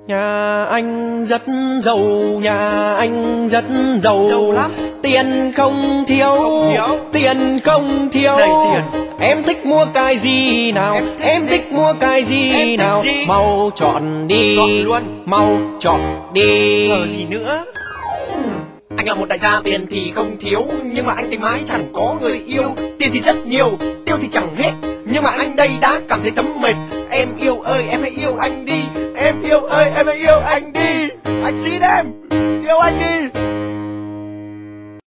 Nhà anh rất giàu, nhà anh rất giàu, giàu lắm. Tiền không thiếu, tiền không thiếu. Đầy tiền. Em thích mua cái gì nào, em thích mua cái gì nào, mau chọn đi, Chọn luôn. mau chọn đi. Chờ gì nữa? Anh là một đại gia, tiền thì không thiếu, nhưng mà anh tình mãi chẳng có người yêu. Tiền thì rất nhiều, tiêu thì chẳng hết, nhưng mà anh đây đã cảm thấy tấm mệt. Em yêu ơi em hãy yêu anh đi, em yêu ơi em hãy yêu anh đi. Anh xin em, yêu anh đi.